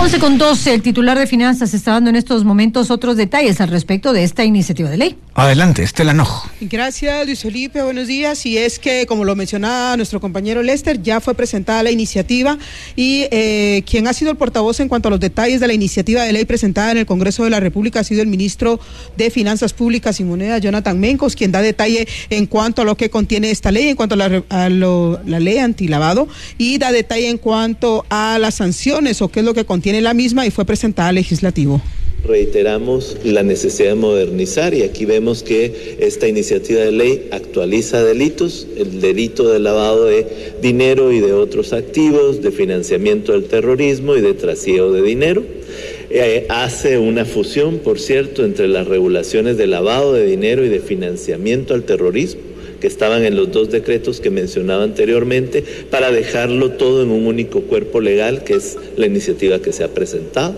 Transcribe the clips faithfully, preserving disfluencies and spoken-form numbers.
once con doce, el titular de Finanzas está dando en estos momentos otros detalles al respecto de esta iniciativa de ley. Adelante, Estela Nojo. Gracias, Luis Felipe, buenos días. Y es que, como lo mencionaba nuestro compañero Lester, ya fue presentada la iniciativa y eh, quien ha sido el portavoz en cuanto a los detalles de la iniciativa de ley presentada en el Congreso de la República ha sido el ministro de Finanzas Públicas y Moneda, Jonathan Mencos, quien da detalle en cuanto a lo que contiene esta ley, en cuanto a la, a lo, la ley antilavado, y da detalle en cuanto a las sanciones o qué es lo que contiene la misma, y fue presentada al legislativo. Reiteramos la necesidad de modernizar, y aquí vemos que esta iniciativa de ley actualiza delitos, el delito de lavado de dinero y de otros activos, de financiamiento del terrorismo y de trasiego de dinero. Eh, hace una fusión, por cierto, entre las regulaciones de lavado de dinero y de financiamiento al terrorismo, que estaban en los dos decretos que mencionaba anteriormente, para dejarlo todo en un único cuerpo legal, que es la iniciativa que se ha presentado.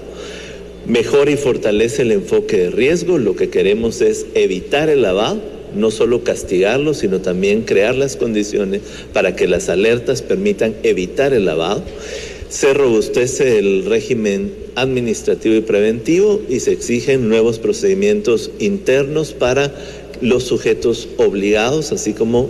Mejora y fortalece el enfoque de riesgo. Lo que queremos es evitar el lavado, no solo castigarlo, sino también crear las condiciones para que las alertas permitan evitar el lavado. Se robustece el régimen administrativo y preventivo y se exigen nuevos procedimientos internos para los sujetos obligados, así como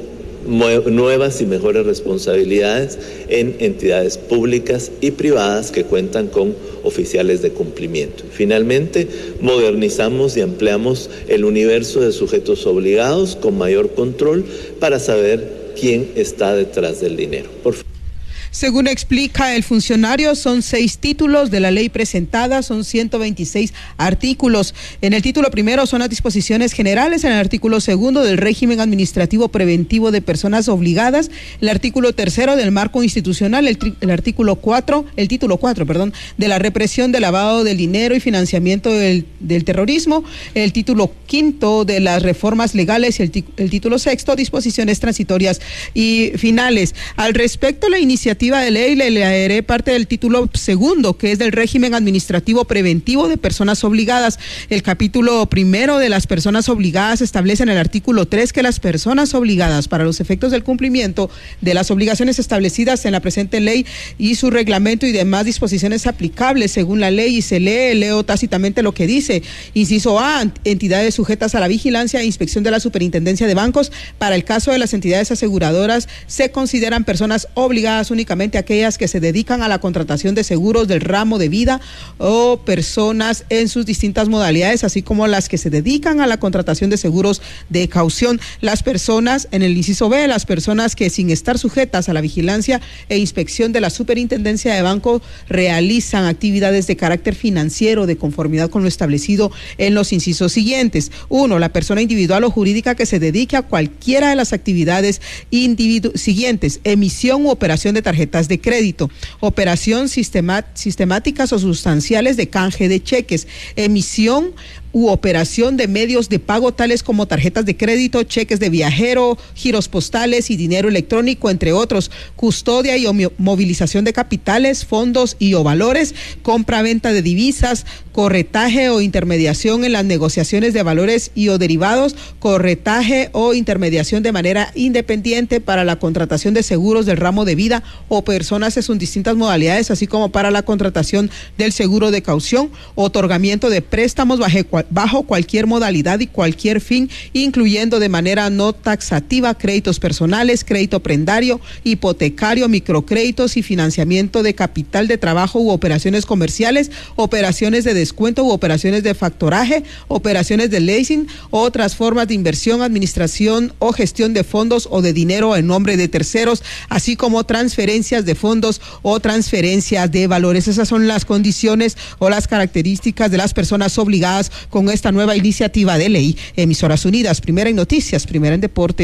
nuevas y mejores responsabilidades en entidades públicas y privadas que cuentan con oficiales de cumplimiento. Finalmente, modernizamos y ampliamos el universo de sujetos obligados con mayor control para saber quién está detrás del dinero. Por favor. Según explica el funcionario, son seis títulos de la ley presentada, son ciento veintiséis artículos. En el título primero son las disposiciones generales, en el artículo segundo del régimen administrativo preventivo de personas obligadas, el artículo tercero del marco institucional, el, el artículo cuatro, el título cuatro, perdón, de la represión del lavado del dinero y financiamiento del, del terrorismo, el título quinto de las reformas legales y el, el título sexto, disposiciones transitorias y finales. Al respecto, la iniciativa de ley le leeré parte del título segundo, que es del régimen administrativo preventivo de personas obligadas. El capítulo primero de las personas obligadas establece en el artículo tres que las personas obligadas para los efectos del cumplimiento de las obligaciones establecidas en la presente ley y su reglamento y demás disposiciones aplicables según la ley, y se lee, leo tácitamente lo que dice. Inciso A, entidades sujetas a la vigilancia e inspección de la Superintendencia de Bancos. Para el caso de las entidades aseguradoras, se consideran personas obligadas únicamente aquellas que se dedican a la contratación de seguros del ramo de vida o personas en sus distintas modalidades, así como las que se dedican a la contratación de seguros de caución. Las personas, en el inciso B, las personas que sin estar sujetas a la vigilancia e inspección de la Superintendencia de Banco realizan actividades de carácter financiero de conformidad con lo establecido en los incisos siguientes. Uno, la persona individual o jurídica que se dedique a cualquiera de las actividades individu- siguientes: emisión u operación de tarjetas de crédito, operación sistemat- sistemáticas o sustanciales de canje de cheques, emisión u operación de medios de pago tales como tarjetas de crédito, cheques de viajero, giros postales y dinero electrónico, entre otros, custodia y movilización de capitales, fondos y o valores, compra-venta de divisas, corretaje o intermediación en las negociaciones de valores y o derivados, corretaje o intermediación de manera independiente para la contratación de seguros del ramo de vida o personas en sus distintas modalidades, así como para la contratación del seguro de caución, otorgamiento de préstamos bajo cual bajo cualquier modalidad y cualquier fin, incluyendo de manera no taxativa créditos personales, crédito prendario, hipotecario, microcréditos y financiamiento de capital de trabajo u operaciones comerciales, operaciones de descuento u operaciones de factoraje, operaciones de leasing, otras formas de inversión, administración o gestión de fondos o de dinero en nombre de terceros, así como transferencias de fondos o transferencias de valores. Esas son las condiciones o las características de las personas obligadas con esta nueva iniciativa de ley. Emisoras Unidas, primera en noticias, primera en deportes.